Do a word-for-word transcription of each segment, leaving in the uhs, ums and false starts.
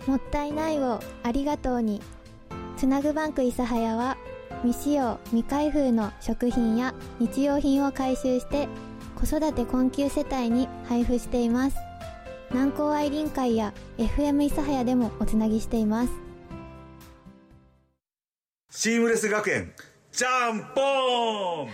もったいないをありがとうに。つなぐバンク諫早は未使用未開封の食品や日用品を回収して子育て困窮世帯に配布しています。南高愛林会や エフエム 諫早でもおつなぎしています。 シームレス学園ジャンポーン。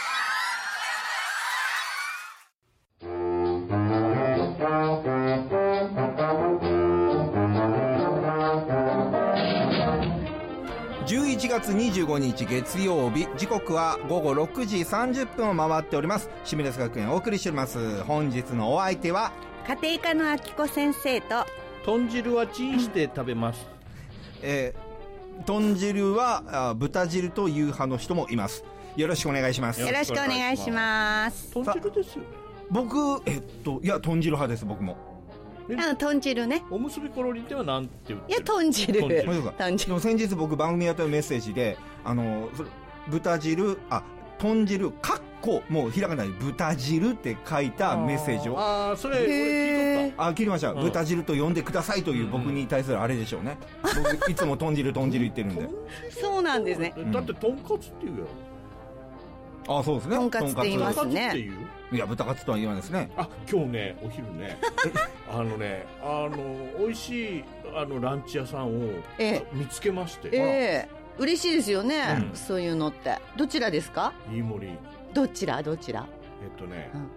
じゅういちがつにじゅうごにち月曜日、時刻はごごろくじさんじゅっぷんを回っております。シームレス学園をお送りしております。本日のお相手は家庭科のあきこ先生と、 豚汁はチンして食べます。 えー、豚汁は豚汁という派の人もいます。よろしくお願いします。 よろしくお願いします。 豚汁ですよね。 僕、えっといや豚汁派です。僕もあの豚汁ね。 おむすびコロリではなんて言ってる？ いや豚汁。 豚汁。でも先日僕番組やったメッセージで、あのそれ豚汁、あ豚汁かっこもうひらがなで豚汁って書いたメッセージを、 ああそれこれ聞いとった。 あ聞きました、うん、豚汁と呼んでくださいという僕に対するあれでしょうね。僕いつも豚汁豚汁言ってるんで。 そうなんですね。 だってとんかつって言うやろ。 あそうですね。 とんかつって言いますね。 いや豚カツとは言わないですね。 あ今日ねお昼ねあのねあの美味しいあのランチ屋さんを見つけまして、 ええー、嬉しいですよね、 うん、 そういうのって。どちらですか？ 飯盛り。 どちらどちら？ えっとね、うん、なん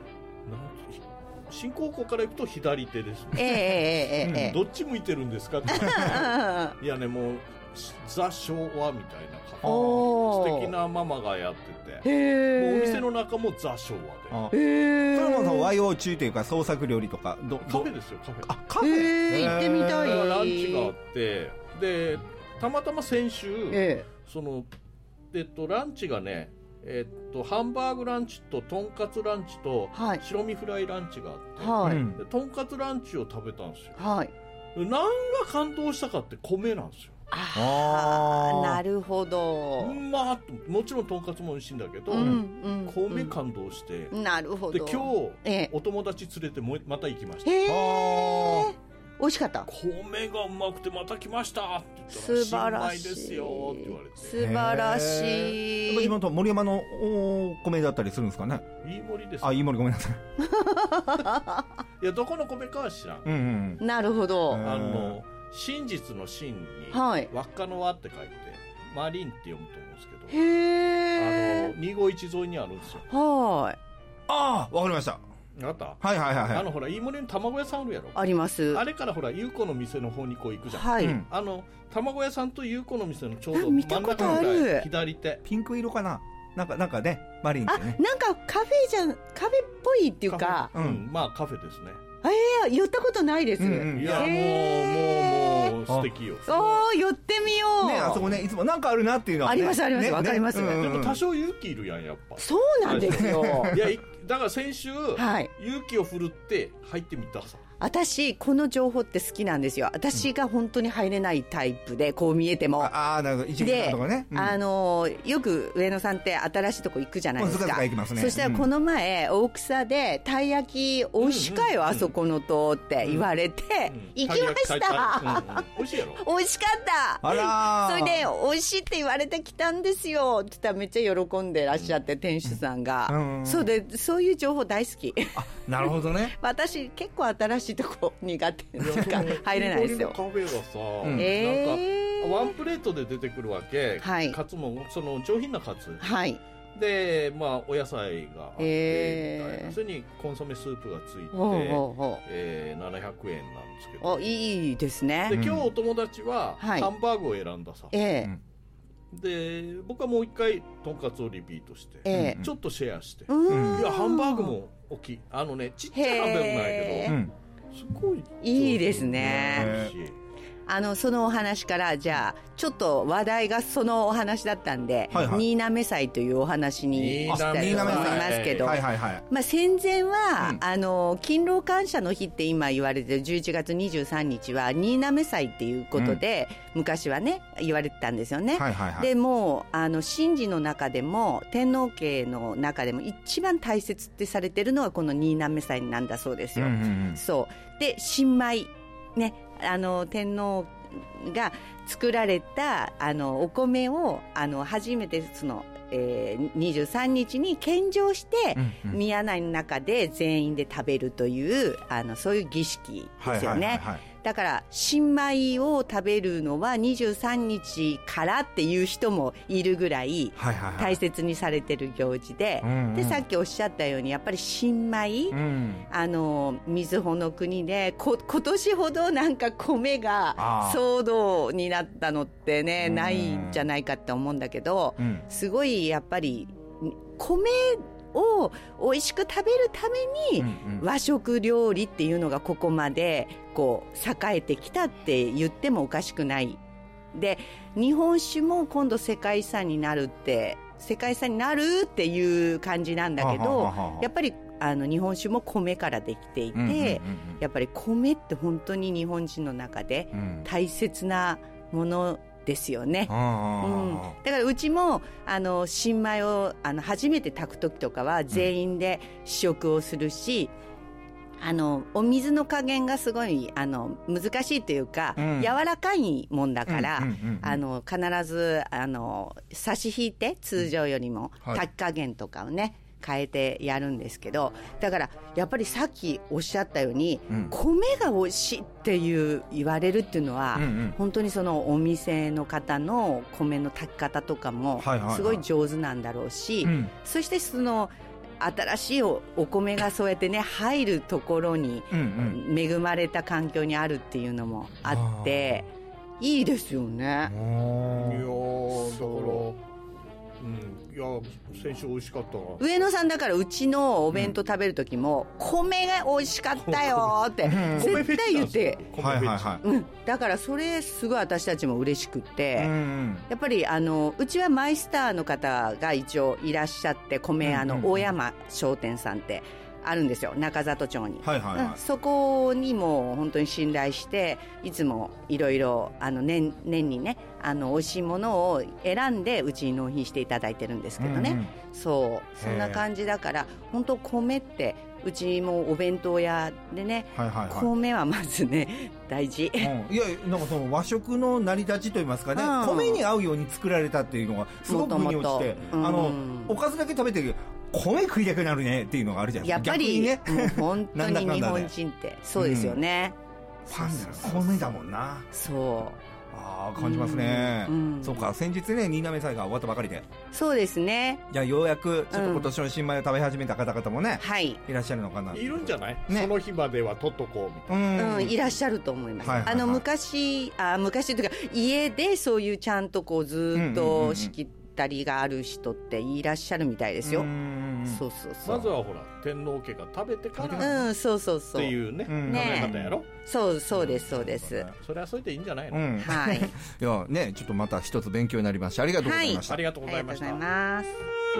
新高校から行くと左手ですね。 ええええええ、 どっち向いてるんですかっていやねもうザ昭和みたいなカフェ、素敵なママがやってて、へもうお店の中もザ昭和で。 へそれもその和洋中というか創作料理とかどカフェですよカフェ。 あカフェ、 へ行ってみたい。 ランチがあってでたまたま先週、えー、そのえっとランチがねえっとハンバーグランチととんかつランチと白身フライランチがあって、はい、でとんかつランチを食べたんですよ。はい、何が感動したかって米なんですよ。 ああなるほど。 まあもちろんとんかつも美味しいんだけど、うんうん、米感動して、 うん、なるほど。 で今日、ええ、お友達連れてもまた行きました。 へえ美味しかった。 米がうまくてまた来ましたって言ったら素晴らしい新米ですよって言われて。 素晴らしい。 地元森山のお米だったりするんですかね。 いい森です。 あいい森ごめんなさいいやどこの米かは知らん、 うんうん、なるほど。 あの真実の真に、 はい、 輪っかの輪って書いてマリンって読むと思うんですけど、 へあのにごいち沿いにあるんですよ。 はい。 ああわかりました。 あった。 はいはいはい、はい、 あのほら飯盛の卵屋さんあるやろ。 あります。 あれからほら優子の店の方にこう行くじゃん。 はい、 あの卵屋さんと優子の店のちょうど真ん中の左手ピンク色かな。なんかなんかねマリンってね。 あなんかカフェじゃんカフェっぽいっていうか、 うん、まあカフェですね。 ええー、寄ったことないです。うんうん、いや、えー、もうもうもう素敵よ。 おー寄ってみよう。 ねあそこねいつもなんかあるなっていうのは、ね、 ありますあります、ね、わかります、ねねうんうん、でも多少勇気いるやんやっぱ。 そうなんですよ。 いやだから先週、 はい、 勇気を振るって入ってみたさ。 私この情報って好きなんですよ。私が本当に入れないタイプでこう見えても、 ああなるほど一日とかね、 うん、あのよく上野さんって新しいとこ行くじゃないですか。 行きますね。 そしたらこの前、うん、大草でたい焼き美味しかよ、うんうん、あそこのとって言われて、うんうん、行きました、 うんうん、美味しいやろ。 美味しかった。 あらそれで美味しいって言われてきたんですよって言ったらめっちゃ喜んでらっしゃって、うん、店主さんが、うんうん、そうでそういう情報大好き。 あなるほどね。 私結構新しいとこ苦手なんか入れないですよ。 カフェがさ、うん、 えー、なんかワンプレートで出てくるわけ、はい、カツもその上品なカツ、はい、でまあお野菜があって、えー、それにコンソメスープがついて、えー、ななひゃくえんなんですけど、 いいですね。 で今日お友達はハンバーグを選んださ、えーで僕はもう一回とんかつをリピートして、えー、ちょっとシェアして、うん、いやハンバーグも大きい、あのねちっちゃいハンバーグないけど、うん、すごいいいですね。あのそのお話からじゃあちょっと話題がそのお話だったんで、はいはい、新滑祭というお話にしたいと思いますけど、はいはいはい、まあ、戦前は、うん、あの勤労感謝の日って今言われてるじゅういちがつにじゅうさんにちは新滑祭っていうことで、うん、昔はね言われてたんですよね、はいはいはい、でもうあの神事の中でも天皇家の中でも一番大切ってされてるのはこの新滑祭なんだそうですよ、うんうんうん、そうで新米ね、あの天皇が作られたあのお米をあの初めてその、えー、にじゅうさんにちに献上して、うんうん、宮内の中で全員で食べるというあのそういう儀式ですよね、はいはいはいはい。だから新米を食べるのはにじゅうさんにちからっていう人もいるぐらい大切にされてる行事で、はいはいはい、でさっきおっしゃったようにやっぱり新米、うん、あの瑞穂の国でこ今年ほどなんか米が騒動になったのってねないんじゃないかって思うんだけど、うん、すごいやっぱり米を美味しく食べるために和食料理っていうのがここまでこう栄えてきたって言ってもおかしくないで、日本酒も今度世界遺産になるって世界遺産になるっていう感じなんだけど、やっぱりあの日本酒も米からできていて、うんうんうんうん、やっぱり米って本当に日本人の中で大切なものですよね、うん、だからうちもあの新米をあの初めて炊く時とかは全員で試食をするし、うん、あのお水の加減がすごいあの難しいというか、うん、柔らかいもんだから、うんうんうんうん、あの必ずあの差し引いて通常よりも炊き加減とかをね、はい変えてやるんですけど、だからやっぱりさっきおっしゃったように、うん、米が美味しいっていう言われるっていうのは、うんうん、本当にそのお店の方の米の炊き方とかもすごい上手なんだろうし、はいはいはい、そしてその新しい お, お米がそうやってね入るところに恵まれた環境にあるっていうのもあっていいですよね。いやだからうん、いや先週美味しかったわ。 上野さんだからうちのお弁当食べる時も、うん、米が美味しかったよって絶対言って、 はいはいはい、 うん、だからそれすごい私たちも嬉しくって、うん、やっぱりあのうちはマイスターの方が一応いらっしゃって米屋の大山商店さんってあるんですよ、中里町に、はいはいはい、うん、そこにも本当に信頼していつもいろいろ年にねあの美味しいものを選んでうちに納品していただいてるんですけどね、うんうん、そうそんな感じだから本当米ってうちもお弁当屋でね、はいはいはい、米はまずね大事、うん、いやなんかその和食の成り立ちといいますかね、うん、米に合うように作られたっていうのがすごく腑に落ちて、うん、あのおかずだけ食べてる米食いたくなるねっていうのがあるじゃないですか。 やっぱりね、 もう本当に日本人ってそうですよね、 うん、パン米だもんな。 そうあ感じますね、うん、そうか先日ね新滑祭が終わったばかりで。 そうですね。 じゃあようやくちょっと今年の新米を食べ始めた方々もね、 うん、いらっしゃるのかな。 いるんじゃない、ね、その日までは取っとこうみたいな、うん、いらっしゃると思います、はいはいはい、あの昔あ昔というか家でそういうちゃんとこうずっと仕切ったりがある人っていらっしゃるみたいですよ。うんそうそうそう。 まずはほら天皇家が食べてからうんそうそうそうっていうね、うん、考え方やろ。 そうそうですそうです、うん、 それはそれでいいんじゃないの、うん、 はいいやねちょっとまた一つ勉強になりました。ありがとうございました、 はい、ありがとうございました。 ありがとうございます。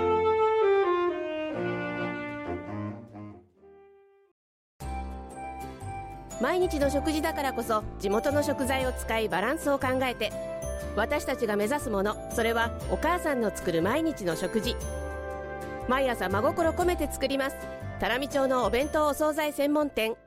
毎日の食事だからこそ地元の食材を使いバランスを考えて、私たちが目指すもの、それはお母さんの作る毎日の食事。毎朝真心込めて作ります。多良見町のお弁当お惣菜専門店。 アム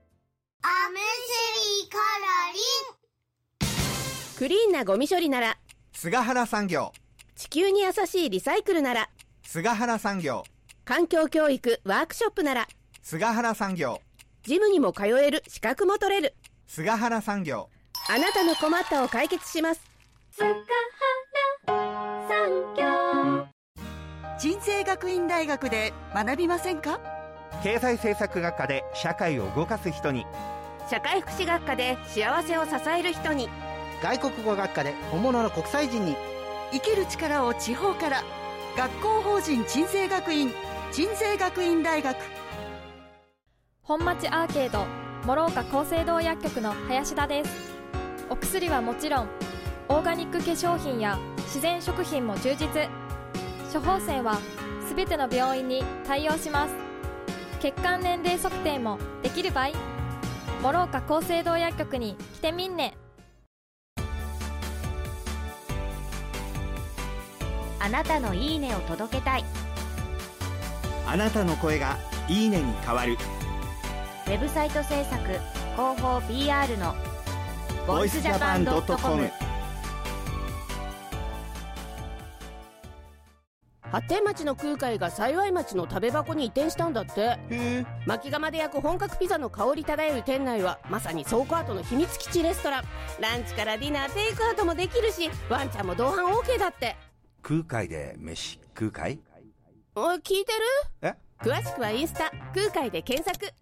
シリカラリン。 クリーンなゴミ処理なら菅原産業。 地球に優しいリサイクルなら菅原産業。 環境教育ワークショップなら菅原産業。 ジムにも通える資格も取れる菅原産業。 あなたの困ったを解決します。 菅原産業。 鎮西学院大学で学びませんか？ 経済政策学科で社会を動かす人に、 社会福祉学科で幸せを支える人に、 外国語学科で本物の国際人に、 生きる力を地方から。学校法人鎮西学院、鎮西学院大学。 本町アーケード諸岡厚生堂薬局の林田です。お薬はもちろんオーガニック化粧品や自然食品も充実。処方箋はすべての病院に対応します。血管年齢測定もできる場合、諸岡厚生堂薬局に来てみんね。 あなたのいいねを届けたい。 あなたの声がいいねに変わる。 ウェブサイト制作広報 ピーアール のボイスジャパンドットコム。 発展町の空海が幸町の食べ箱に移転したんだって。 へ薪窯で焼く本格ピザの香り漂う店内はまさに倉庫跡の秘密基地レストラン。ランチからディナーテイクアウトもできるし、ワンちゃんも同伴 OK だって。 空海で飯空海？ おい、聞いてる？ え？ 詳しくはインスタ空海で検索。